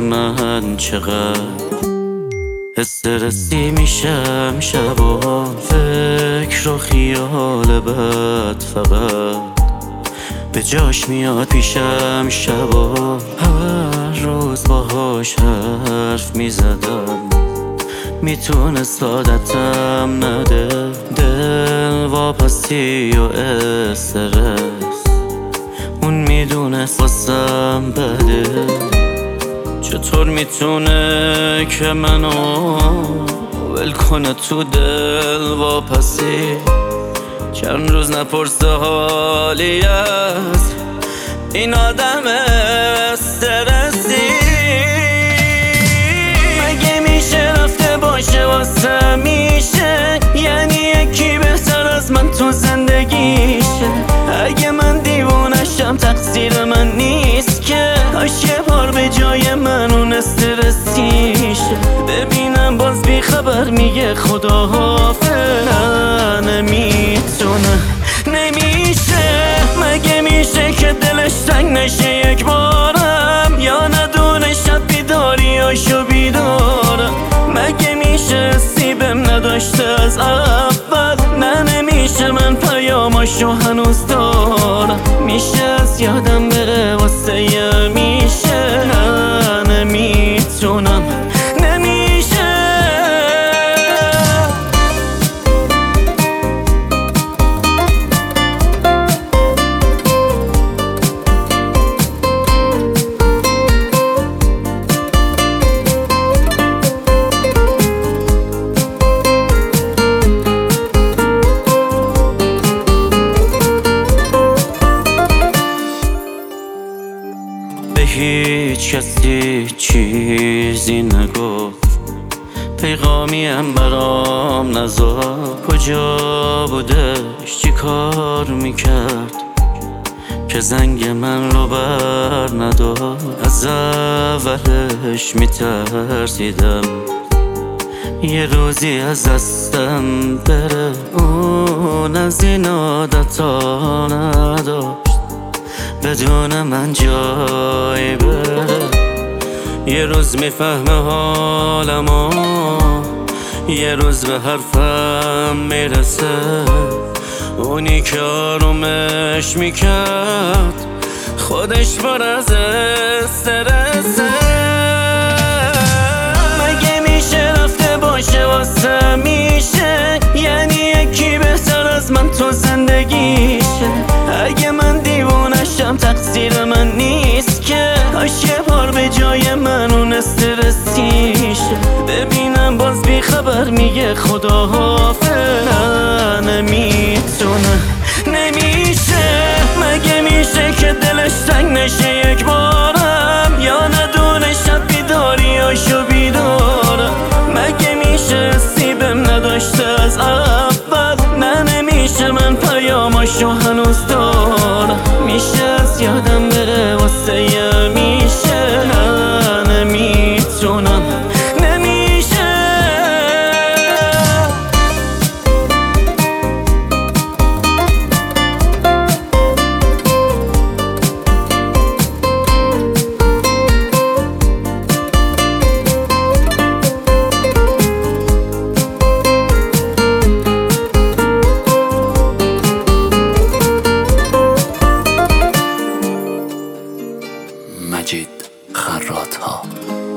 من چقدر استرسی میشم شبا، فکر و خیال بد فقط به جاش میاد پیشم شبا. هر روز باهاش حرف میزدم، میتونه سعادتم نده. دل واپسی و استرس اون میدونست واسم بده. چطور میتونه که منو ول کنه تو دل واپسی؟ چند روز نپرسه حالی از این آدم استرسی. مگه میشه رفته باشه واسه میشه؟ یعنی یکی بهتر از من تو زندگیشه. اگه من دیوونشم تقصیر من نیست که، کاش یه بار به جای من اون استرسیشه. ببینم باز بی خبر میگه خداحافظ. نمیتونه، نمیشه. مگه میشه که دلش تنگ نشه یک بارم، یا ندونه شب بیداریاشو بیدارم؟ مگه میشه سیبم نداشته از اول؟ نه نمیشه، من پیاماشو هنوز دارم. میشه از یادم بره واسه یه میشه؟ نه نمیتونم، نمیشه. به هیچ کسی چیزی نگفت، پیغامیم برام نذاشت. کجا بودش، چی کار میکرد که زنگ من رو بر نداشت؟ از اولش میترسیدم یه روزی از دستم بره. اون از این عادتا نداشت بدون من جای بره. یه روز میفهمه حالمو، یه روز به حرفم میرسه. اونی که آرومش میکرد خودش پر از استرسه. مگه میشه رفته باشه واسه میشه؟ یعنی یکی بهتر از من تو زندگیشه. اگه من دیوونشم تقصیر من نیست که، کاش یه بار به جای من اون استرسیشه. ببینم باز بی خبر میگه خداحافظ. نمیتونه، نمیشه. مگه میشه که دلش تنگ نشه یک بارم، یا ندونه شب بیداریاشو بیدارم؟ مگه میشه سیبم نداشته از اول؟ نه نمیشه، من پیاماشو هنوز دارم. میشه از یادم بره واسه یه میشه؟ نه نمیتونم، نمیشه. مجید خراط‌ها.